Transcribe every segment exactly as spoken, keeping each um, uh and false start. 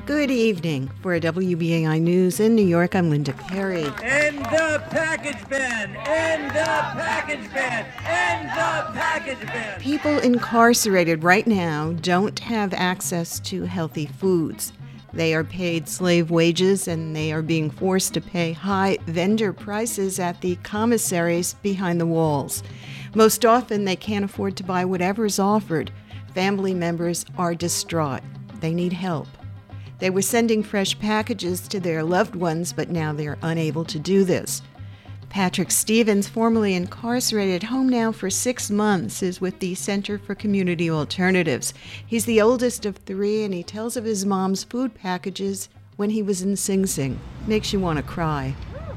Good evening. For W B A I News in New York, I'm Linda Perry. End the package ban! End the package ban! End the package ban! People incarcerated right now don't have access to healthy foods. They are paid slave wages and they are being forced to pay high vendor prices at the commissaries behind the walls. Most often, they can't afford to buy whatever is offered. Family members are distraught. They need help. They were sending fresh packages to their loved ones, but now they're unable to do this. Patrick Stevens, formerly incarcerated, home now for six months, is with the Center for Community Alternatives. He's the oldest of three, and he tells of his mom's food packages when he was in Sing Sing. Makes you want to cry.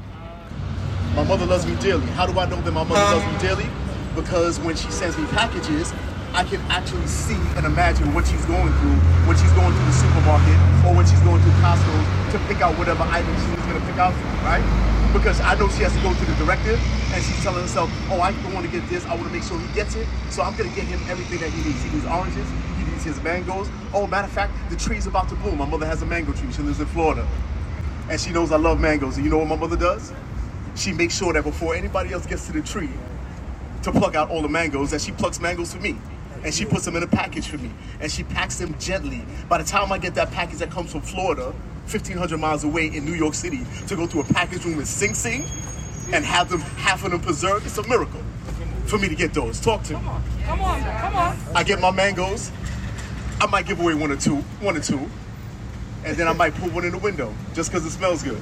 My mother loves me dearly. How do I know that my mother loves me dearly? Because when she sends me packages, I can actually see and imagine what she's going through when she's going to the supermarket or when she's going to Costco to pick out whatever item she's going to pick out for me, right? Because I know she has to go to the directive and she's telling herself, oh, I want to get this, I want to make sure he gets it, so I'm going to get him everything that he needs. He needs oranges, he needs his mangoes. Oh, matter of fact, the tree's about to bloom. My mother has a mango tree. She lives in Florida. And she knows I love mangoes. And you know what my mother does? She makes sure that before anybody else gets to the tree to pluck out all the mangoes, that she plucks mangoes for me. And she puts them in a package for me. And she packs them gently. By the time I get that package that comes from Florida, fifteen hundred miles away in New York City, to go to a package room in Sing Sing and have them, half of them preserved, it's a miracle for me to get those. Talk to me. Come on, come on, come on. I get my mangoes. I might give away one or two, one or two. And then I might put one in the window just because it smells good.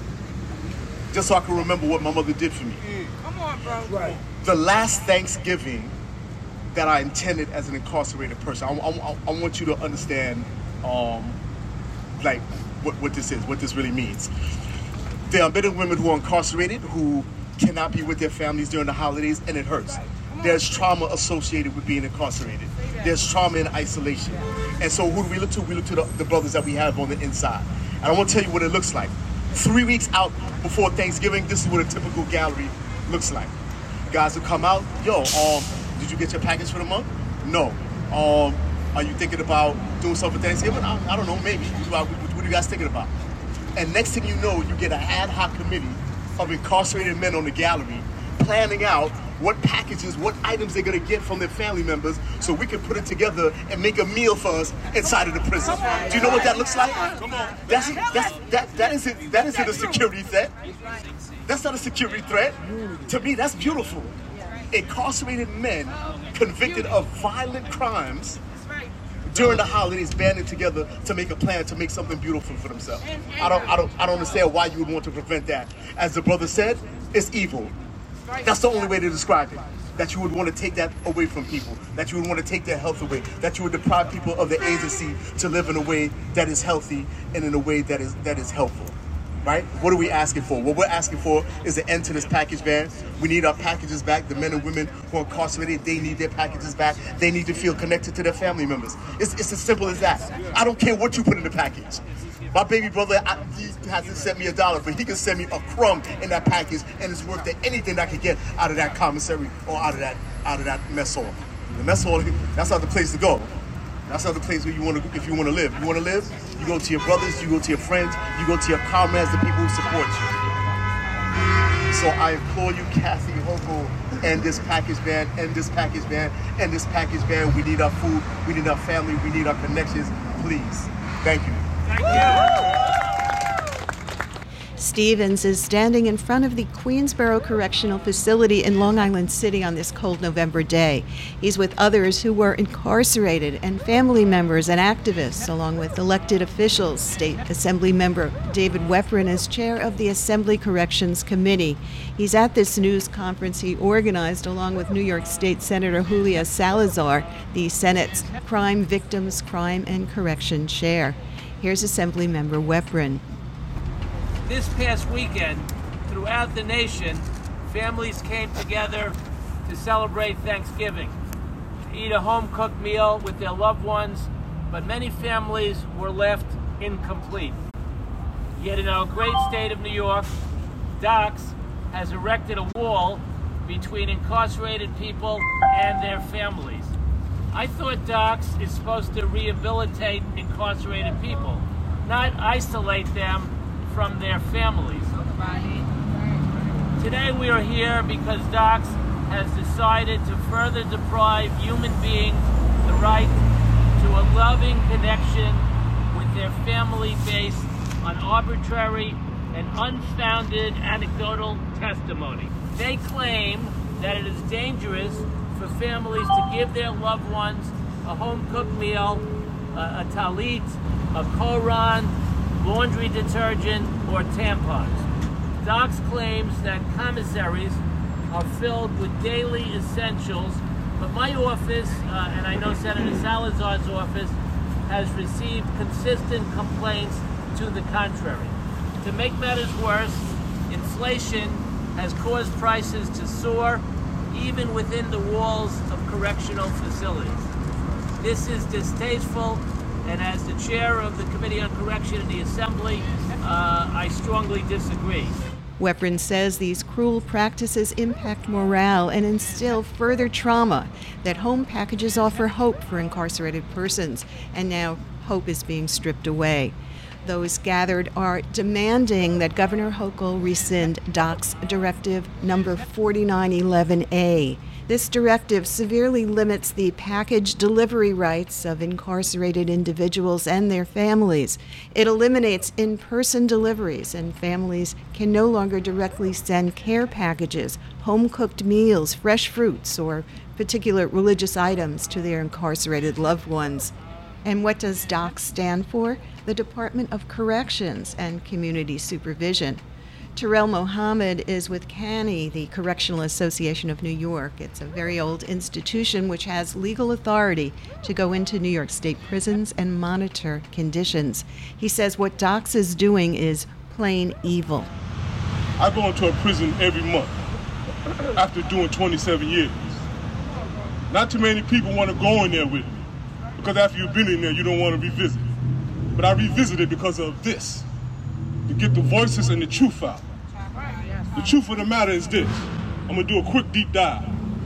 Just so I can remember what my mother did for me. Come on, bro. Right. The last Thanksgiving that I intended as an incarcerated person, I, I, I want you to understand um, like what, what this is, what this really means. There are men and women who are incarcerated who cannot be with their families during the holidays, and it hurts. There's trauma associated with being incarcerated. There's trauma in isolation. And so who do we look to? We look to the, the brothers that we have on the inside. And I want to tell you what it looks like. Three weeks out before Thanksgiving, this is what a typical gallery looks like. Guys will come out, yo, um, did you get your package for the month? No. Um, are you thinking about doing something for Thanksgiving? I, I don't know, maybe. What, what are you guys thinking about? And next thing you know, you get an ad hoc committee of incarcerated men on the gallery planning out what packages, what items they're gonna get from their family members so we can put it together and make a meal for us inside of the prison. Do you know what that looks like? That's, that's, that, that, isn't, that isn't a security threat. That's not a security threat. To me, that's beautiful. Incarcerated men convicted of violent crimes during the holidays banding together to make a plan to make something beautiful for themselves. I don't, I don't, I don't understand why you would want to prevent that. As the brother said, it's evil. That's the only way to describe it. That you would want to take that away from people. That you would want to take their health away. That you would deprive people of the agency to live in a way that is healthy and in a way that is that is helpful. Right? What are we asking for? What we're asking for is an end to this package ban. We need our packages back. The men and women who are incarcerated, they need their packages back. They need to feel connected to their family members. It's, it's as simple as that. I don't care what you put in the package. My baby brother, I, he hasn't sent me a dollar, but he can send me a crumb in that package, and it's worth anything that I could get out of that commissary or out of that out of that mess hall. The mess hall, that's not the place to go. That's not the place where you want to, if you want to live. You want to live, you go to your brothers, you go to your friends, you go to your comrades, the people who support you. So I implore you, Kathy Hochul, end this package ban, end this package ban, end this package ban. We need our food, we need our family, we need our connections. Please. Thank you. Thank you. Stevens is standing in front of the Queensboro Correctional Facility in Long Island City on this cold November day. He's with others who were incarcerated and family members and activists, along with elected officials. State Assembly member David Weprin is chair of the Assembly Corrections Committee. He's at this news conference he organized along with New York State Senator Julia Salazar, the Senate's Crime Victims, Crime and Correction Chair. Here's Assembly member Weprin. This past weekend, throughout the nation, families came together to celebrate Thanksgiving, to eat a home-cooked meal with their loved ones, but many families were left incomplete. Yet in our great state of New York, DOCS has erected a wall between incarcerated people and their families. I thought DOCS is supposed to rehabilitate incarcerated people, not isolate them from their families. Today we are here because DOCS has decided to further deprive human beings the right to a loving connection with their family based on arbitrary and unfounded anecdotal testimony. They claim that it is dangerous for families to give their loved ones a home-cooked meal, a, a talit, a koran, laundry detergent, or tampons. DOCS claims that commissaries are filled with daily essentials, but my office, uh, and I know Senator Salazar's office, has received consistent complaints to the contrary. To make matters worse, inflation has caused prices to soar even within the walls of correctional facilities. This is distasteful, and as the chair of the Committee on Correction in the Assembly, uh, I strongly disagree. Weprin says these cruel practices impact morale and instill further trauma, that home packages offer hope for incarcerated persons, and now hope is being stripped away. Those gathered are demanding that Governor Hochul rescind DOCS Directive number forty-nine eleven A. This directive severely limits the package delivery rights of incarcerated individuals and their families. It eliminates in-person deliveries, and families can no longer directly send care packages, home-cooked meals, fresh fruits, or particular religious items to their incarcerated loved ones. And what does DOCS stand for? The Department of Corrections and Community Supervision. Terrell Mohammed is with C A N Y, the Correctional Association of New York. It's a very old institution which has legal authority to go into New York State prisons and monitor conditions. He says what DOCS is doing is plain evil. I go into a prison every month after doing twenty-seven years. Not too many people want to go in there with me, because after you've been in there, you don't want to revisit it. But I revisited because of this, to get the voices and the truth out. The truth of the matter is this. I'm going to do a quick deep dive.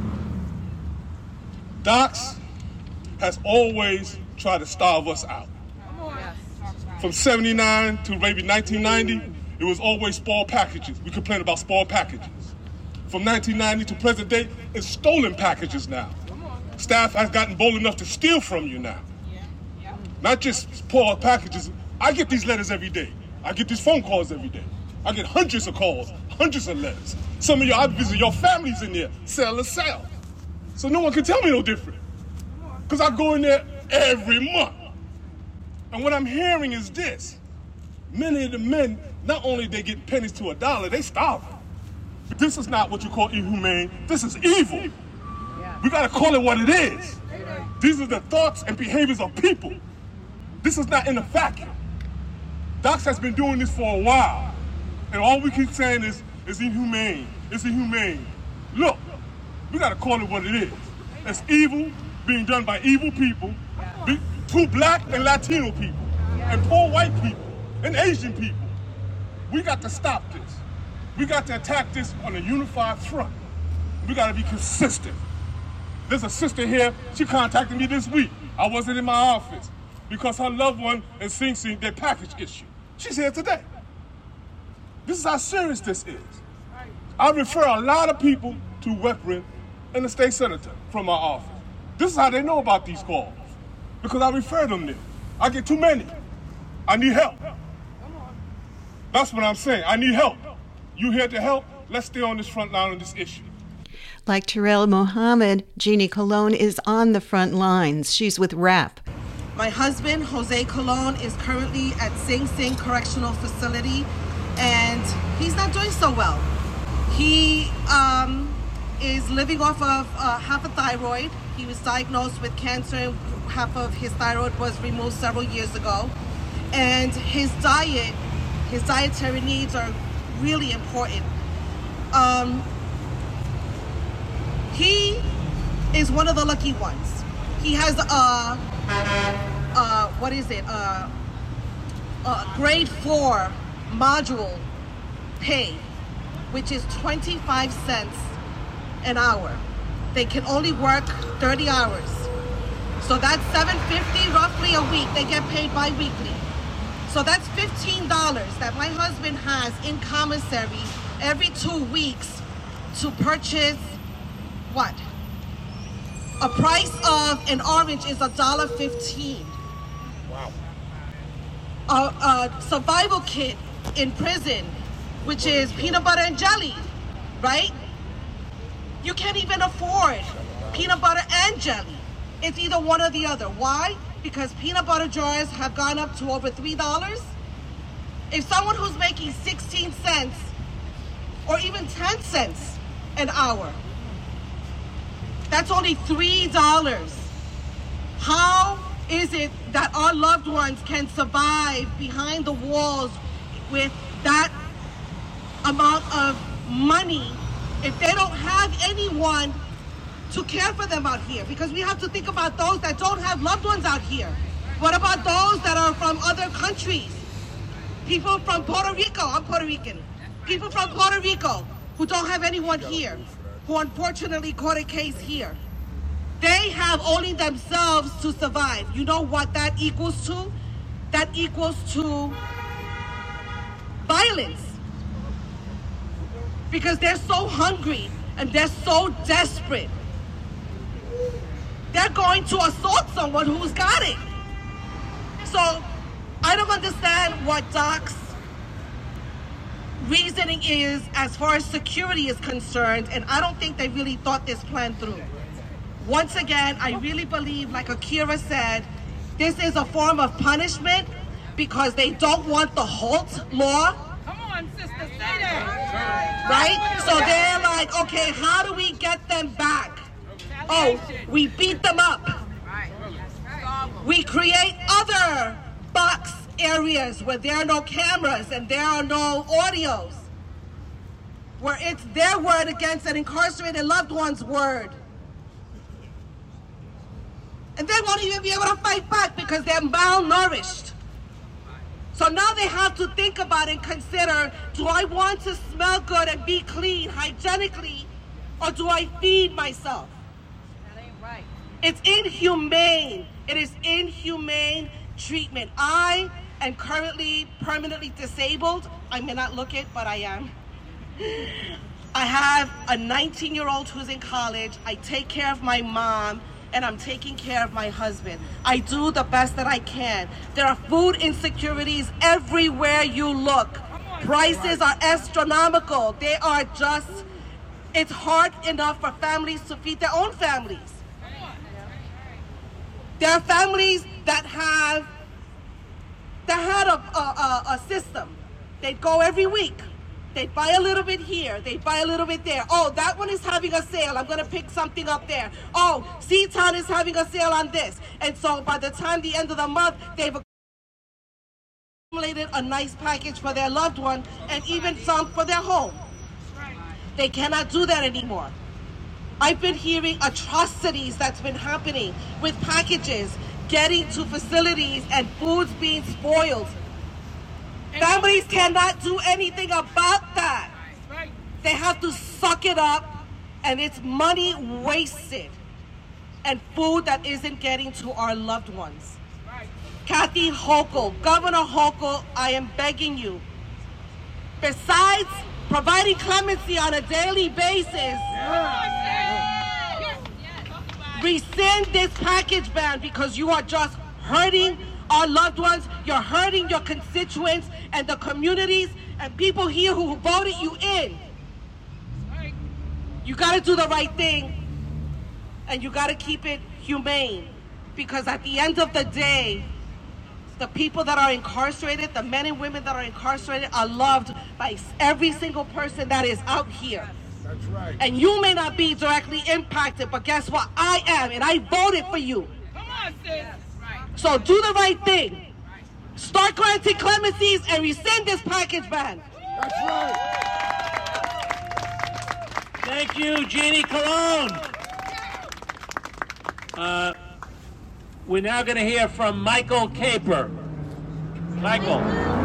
DOCS has always tried to starve us out. From seventy-nine to maybe nineteen ninety, it was always spoiled packages. We complain about spoiled packages. From nineteen ninety to present day, it's stolen packages now. Staff has gotten bold enough to steal from you now. Not just spoiled packages. I get these letters every day. I get these phone calls every day. I get hundreds of calls, hundreds of letters. Some of you, I visit your families in there, cell to cell. So no one can tell me no different. Because I go in there every month. And what I'm hearing is this. Many of the men, not only they get pennies to a dollar, they starve. But this is not what you call inhumane. This is evil. We got to call it what it is. These are the thoughts and behaviors of people. This is not in a vacuum. DOCS has been doing this for a while. And all we keep saying is, it's inhumane, it's inhumane. Look, we got to call it what it is. It's evil being done by evil people, be, two black and Latino people, and poor white people, and Asian people. We got to stop this. We got to attack this on a unified front. We got to be consistent. There's a sister here, she contacted me this week. I wasn't in my office because her loved one is Sing Sing their package issue. She's here today. This is how serious this is. I refer a lot of people to Weprin and the state senator from my office. This is how they know about these calls, because I refer them there. I get too many. I need help. That's what I'm saying. I need help. You here to help? Let's stay on this front line on this issue. Like Terrell Mohammed, Jeannie Colon is on the front lines. She's with RAP. My husband, Jose Colon, is currently at Sing Sing Correctional Facility, and he's not doing so well. He um, is living off of uh, half a thyroid. He was diagnosed with cancer, and half of his thyroid was removed several years ago. And his diet, his dietary needs are really important. Um, he is one of the lucky ones. He has a, uh, what is it, uh, a grade four module pay, which is twenty-five cents an hour. They can only work thirty hours. So that's seven fifty roughly a week. They get paid bi-weekly. So that's fifteen dollars that my husband has in commissary every two weeks to purchase what? A price of an orange is a dollar fifteen. Wow. A, a survival kit in prison, which is peanut butter and jelly, right? You can't even afford peanut butter and jelly. It's either one or the other. Why? Because peanut butter jars have gone up to over three dollars. If someone who's making sixteen cents or even ten cents an hour, that's only three dollars. How is it that our loved ones can survive behind the walls with that amount of money if they don't have anyone to care for them out here? Because we have to think about those that don't have loved ones out here. What about those that are from other countries? People from Puerto Rico, I'm Puerto Rican. People from Puerto Rico who don't have anyone here, who unfortunately caught a case here. They have only themselves to survive. You know what that equals to? That equals to violence. Because they're so hungry and they're so desperate. They're going to assault someone who's got it. So I don't understand what Doc's reasoning is as far as security is concerned, and I don't think they really thought this plan through. Once again, I really believe, like Akira said, this is a form of punishment because they don't want the HALT law. Come on, sister, say that. Right? So they're like, okay, how do we get them back? Oh, we beat them up. We create other box areas where there are no cameras and there are no audios, where it's their word against an incarcerated loved one's word. And they won't even be able to fight back because they're malnourished. So now they have to think about and consider, do I want to smell good and be clean hygienically, or do I feed myself? That ain't right. It's inhumane. It is inhumane treatment. I am currently permanently disabled. I may not look it, but I am. I have a nineteen-year-old who's in college. I take care of my mom, and I'm taking care of my husband. I do the best that I can. There are food insecurities everywhere you look. Prices are astronomical. They are just, it's hard enough for families to feed their own families. There are families that have, that had a, a, a system. They'd go every week. They'd buy a little bit here. They'd buy a little bit there. Oh, that one is having a sale. I'm going to pick something up there. Oh, C-Town is having a sale on this. And so by the time the end of the month, they've accumulated a nice package for their loved one and even some for their home. They cannot do that anymore. I've been hearing atrocities that's been happening with packages getting to facilities and foods being spoiled. Families cannot do anything about that. They have to suck it up, and it's money wasted and food that isn't getting to our loved ones. Kathy Hochul, Governor Hochul, I am begging you, besides providing clemency on a daily basis, rescind this package ban because you are just hurting our loved ones, you're hurting your constituents and the communities and people here who voted you in. You gotta do the right thing, and you gotta keep it humane, because at the end of the day, the people that are incarcerated, the men and women that are incarcerated, are loved by every single person that is out here. That's right. And you may not be directly impacted, but guess what? I am, and I voted for you. Come on, sis. So do the right thing. Start granting clemencies and rescind this package ban. That's right. Thank you, Jeannie Colon. Uh, we're now going to hear from Michael Caper. Michael.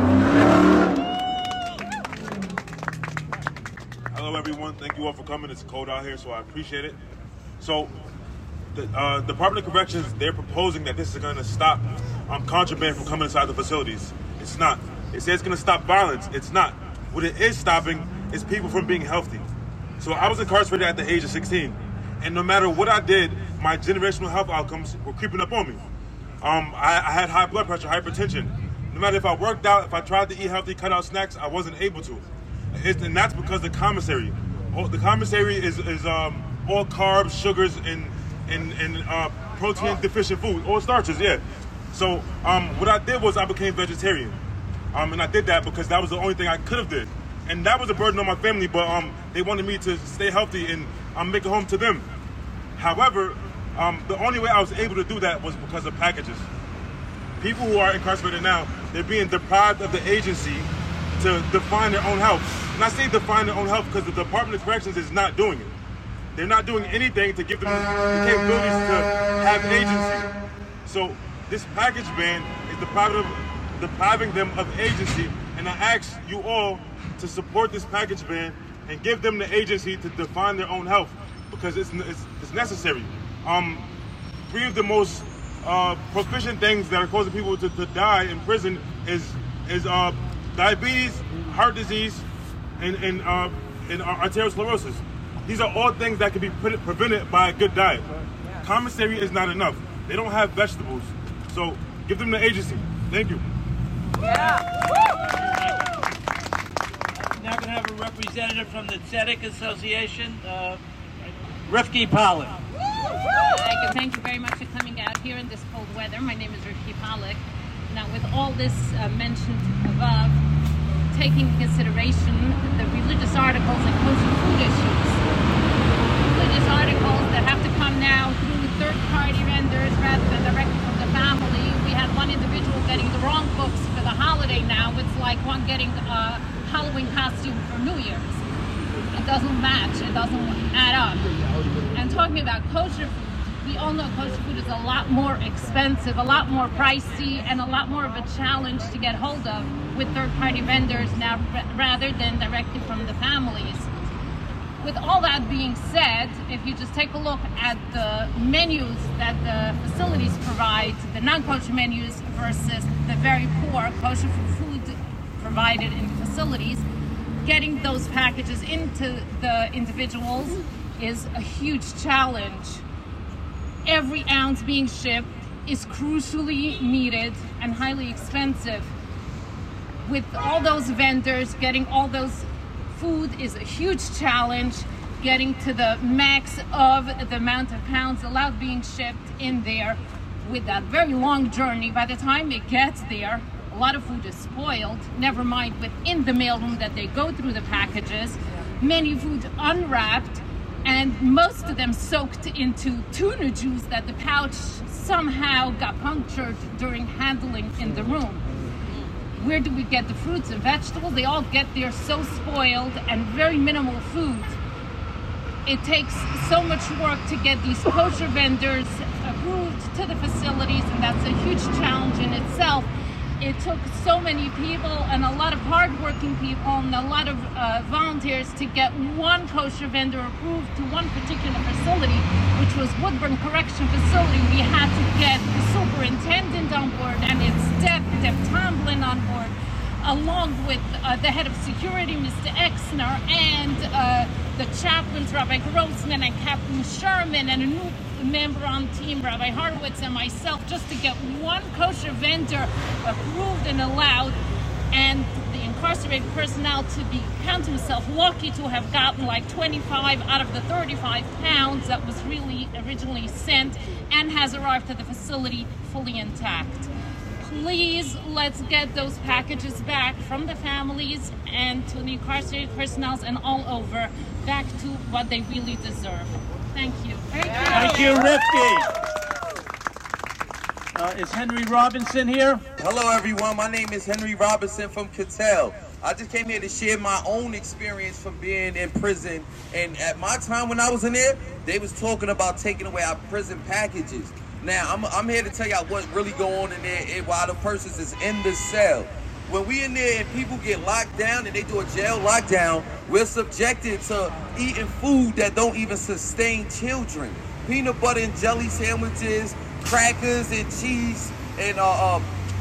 Hello, everyone. Thank you all for coming. It's cold out here, so I appreciate it. So, the uh, Department of Corrections, they're proposing that this is going to stop um, contraband from coming inside the facilities. It's not. It says it's going to stop violence. It's not. What it is stopping is people from being healthy. So I was incarcerated at the age of sixteen, and no matter what I did, my generational health outcomes were creeping up on me. Um, I, I had high blood pressure, hypertension. No matter if I worked out, if I tried to eat healthy, cut out snacks, I wasn't able to. It's, and that's because the commissary. All, the commissary is, is um, all carbs, sugars, and, and, and uh, protein-deficient food, all starches, yeah. So um, what I did was I became vegetarian. Um, and I did that because that was the only thing I could have did. And that was a burden on my family, but um, they wanted me to stay healthy and um, make it home to them. However, um, the only way I was able to do that was because of packages. People who are incarcerated now, they're being deprived of the agency to define their own health. And I say define their own health because the Department of Corrections is not doing it. They're not doing anything to give them the capabilities to have agency. So this package ban is depriving, depriving them of agency, and I ask you all to support this package ban and give them the agency to define their own health, because it's, it's, it's necessary. Um, three of the most uh, proficient things that are causing people to, to die in prison is, is uh, diabetes, heart disease, and, and, uh, and arteriosclerosis. These are all things that can be pre prevented by a good diet. Commissary is not enough. They don't have vegetables. So give them the agency. Thank you. Yeah. Now going to have a representative from the Tzedek Association, uh, Rifki Pollack. Thank you. Thank you very much for coming out here in this cold weather. My name is Rifki Pollack. Now, with all this uh, mentioned above, taking into consideration the religious articles and kosher food issues, religious articles that have to come now through third-party vendors rather than directly from the family. We had one individual getting the wrong books for the holiday now. It's like one getting a Halloween costume for New Year's. It doesn't match. It doesn't add up. And talking about kosher food, we all know kosher food is a lot more expensive, a lot more pricey, and a lot more of a challenge to get hold of with third-party vendors now rather than directly from the families. With all that being said, if you just take a look at the menus that the facilities provide, the non-kosher menus versus the very poor kosher food provided in the facilities, getting those packages into the individuals is a huge challenge. Every ounce being shipped is crucially needed and highly expensive. With all those vendors, getting all those food is a huge challenge. Getting to the max of the amount of pounds allowed being shipped in there with that very long journey. By the time it gets there, a lot of food is spoiled, never mind within the mailroom that they go through the packages. Many food unwrapped, and most of them soaked into tuna juice that the pouch somehow got punctured during handling in the room. Where do we get the fruits and vegetables? They all get there so spoiled and very minimal food. It takes so much work to get these kosher vendors approved to the facilities, and that's a huge challenge in itself. It took so many people and a lot of hardworking people and a lot of uh, volunteers to get one kosher vendor approved to one particular facility, which was Woodburn Correction Facility. We had to get the superintendent on board and its Deb, Deb Tomlin on board, along with uh, the head of security, Mister Exner, and uh, the chaplains, Rabbi Grossman and Captain Sherman, and a new member on team, Rabbi Horowitz, and myself, just to get one kosher vendor approved and allowed, and the incarcerated personnel to be count himself lucky to have gotten like twenty-five out of the thirty-five pounds that was really originally sent and has arrived to the facility fully intact. Please, let's get those packages back from the families and to the incarcerated personnel and all over, back to what they really deserve. Thank you. Thank you, Thank you Rifki. Uh, is Henry Robinson here? Hello, everyone. My name is Henry Robinson from Cattell. I just came here to share my own experience from being in prison. And at my time when I was in there, they was talking about taking away our prison packages. Now, I'm, I'm here to tell y'all what's really going on in there while the person is in the cell. When we in there and people get locked down and they do a jail lockdown, we're subjected to eating food that don't even sustain children. Peanut butter and jelly sandwiches, crackers and cheese, and uh, uh,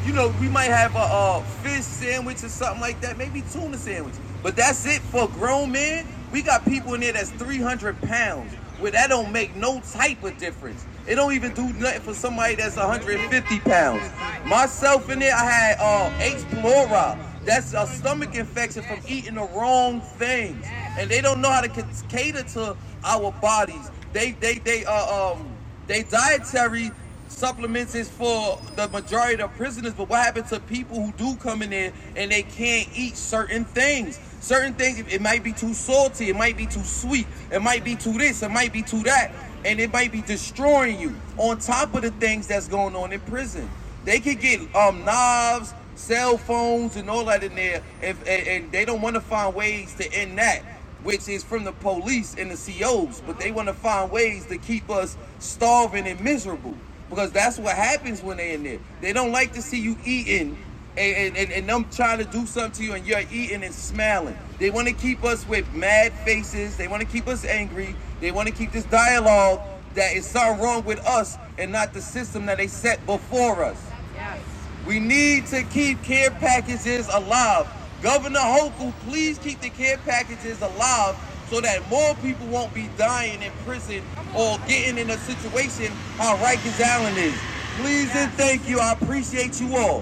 you know, we might have a, a fish sandwich or something like that, maybe tuna sandwich. But that's it for grown men. We got people in there that's three hundred pounds, where that don't make no type of difference. It don't even do nothing for somebody that's one hundred fifty pounds. Myself in there, I had uh, H. pylori. That's a stomach infection from eating the wrong things. And they don't know how to cater to our bodies. They, they, they, uh, um, they dietary supplements is for the majority of prisoners, but what happens to people who do come in there and they can't eat certain things? Certain things, it might be too salty, it might be too sweet, it might be too this, it might be too that, and it might be destroying you on top of the things that's going on in prison. They could get um, knives, cell phones, and all that in there, if, and, and they don't want to find ways to end that, which is from the police and the C Os, but they want to find ways to keep us starving and miserable. Because that's what happens when they're in there. They don't like to see you eating and, and, and them trying to do something to you and you're eating and smiling. They want to keep us with mad faces. They want to keep us angry. They want to keep this dialogue that is something wrong with us and not the system that they set before us. Yes. We need to keep care packages alive. Governor Hochul, please keep the care packages alive so that more people won't be dying in prison or getting in a situation how Rikers Island is. Please and thank you. I appreciate you all.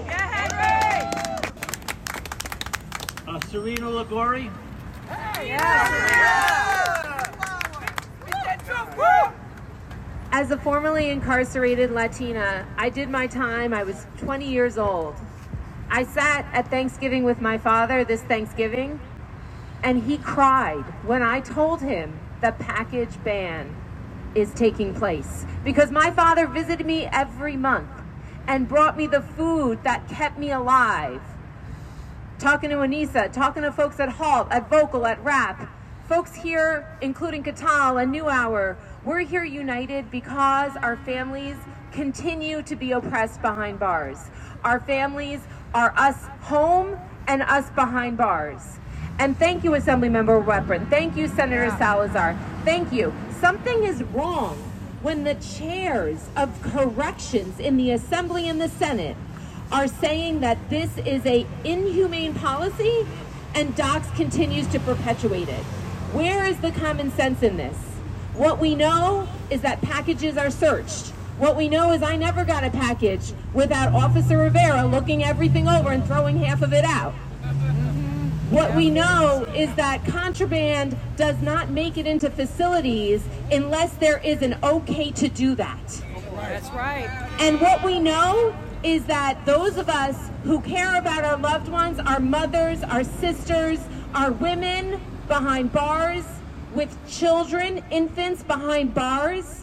Uh, Serena Ligori. As a formerly incarcerated Latina, I did my time. I was twenty years old. I sat at Thanksgiving with my father this Thanksgiving, and he cried when I told him the package ban is taking place. Because my father visited me every month and brought me the food that kept me alive. Talking to Anissa, talking to folks at HALT, at Vocal, at RAP, folks here, including Katal and New Hour, we're here united because our families continue to be oppressed behind bars. Our families are us home and us behind bars. And thank you, Assemblymember Weprin. Thank you, Senator yeah. Salazar. Thank you. Something is wrong when the chairs of corrections in the Assembly and the Senate are saying that this is a inhumane policy and DOCS continues to perpetuate it. Where is the common sense in this? What we know is that packages are searched. What we know is I never got a package without Officer Rivera looking everything over and throwing half of it out. What we know is that contraband does not make it into facilities unless there is an okay to do that. That's right. And what we know is that those of us who care about our loved ones, our mothers, our sisters, our women behind bars, with children, infants behind bars,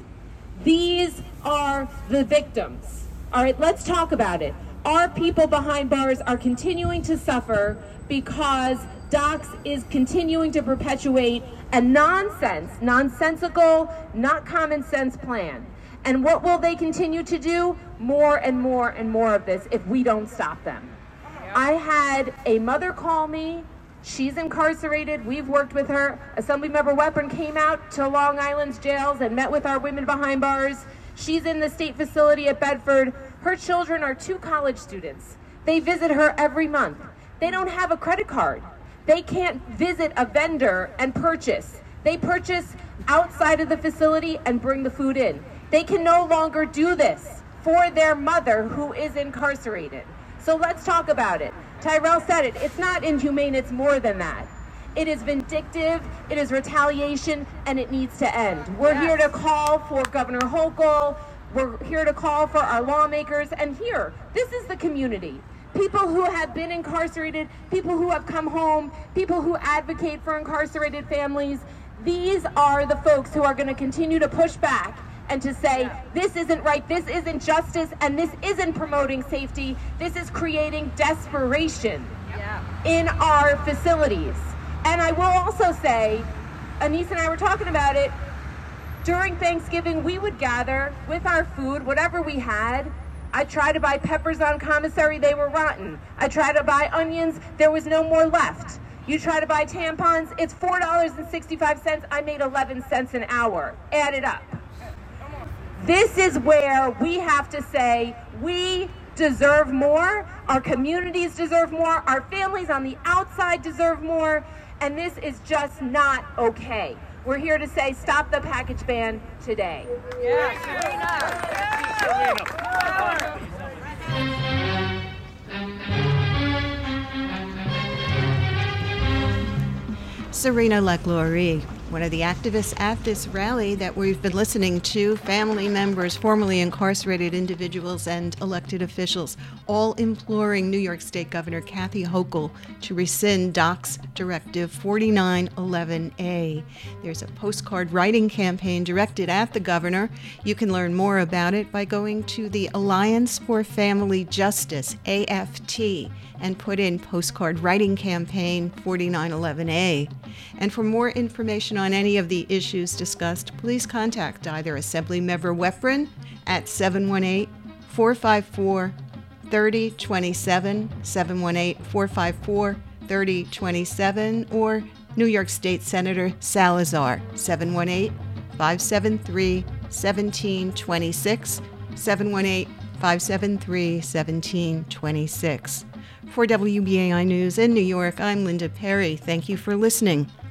these are the victims. All right, let's talk about it. Our people behind bars are continuing to suffer because DOCS is continuing to perpetuate a nonsense, nonsensical, not common sense plan. And what will they continue to do? More and more and more of this if we don't stop them. I had a mother call me. She's incarcerated. We've worked with her. Assemblymember Weprin came out to Long Island's jails and met with our women behind bars. She's in the state facility at Bedford. Her children are two college students. They visit her every month. They don't have a credit card. They can't visit a vendor and purchase. They purchase outside of the facility and bring the food in. They can no longer do this for their mother who is incarcerated. So let's talk about it. Tyrell said it, it's not inhumane, it's more than that. It is vindictive, it is retaliation, and it needs to end. We're yes. here to call for Governor Hochul, we're here to call for our lawmakers, and here, this is the community. People who have been incarcerated, people who have come home, people who advocate for incarcerated families, these are the folks who are going to continue to push back and to say, this isn't right, this isn't justice, and this isn't promoting safety, this is creating desperation yeah. in our facilities. And I will also say, Anissa and I were talking about it, during Thanksgiving we would gather with our food, whatever we had. I tried to buy peppers on commissary, they were rotten. I tried to buy onions, there was no more left. You try to buy tampons, it's four dollars and sixty-five cents, I made eleven cents an hour. Add it up. This is where we have to say, we deserve more, our communities deserve more, our families on the outside deserve more, and this is just not okay. We're here to say stop the package ban today. Yes, Serena LaGloire, one of the activists at this rally that we've been listening to, family members, formerly incarcerated individuals, and elected officials, all imploring New York State Governor Kathy Hochul to rescind D O C's Directive forty-nine eleven A. There's a postcard writing campaign directed at the governor. You can learn more about it by going to the Alliance for Family Justice, A F T, and put in postcard writing campaign forty-nine eleven A. And for more information on any of the issues discussed, please contact either Assemblymember Weprin at seven one eight, four five four, three zero two seven, seven one eight, four five four, three zero two seven, or New York State Senator Salazar, seven one eight, five seven three, one seven two six, seven one eight, five seven three, one seven two six. For W B A I News in New York, I'm Linda Perry. Thank you for listening.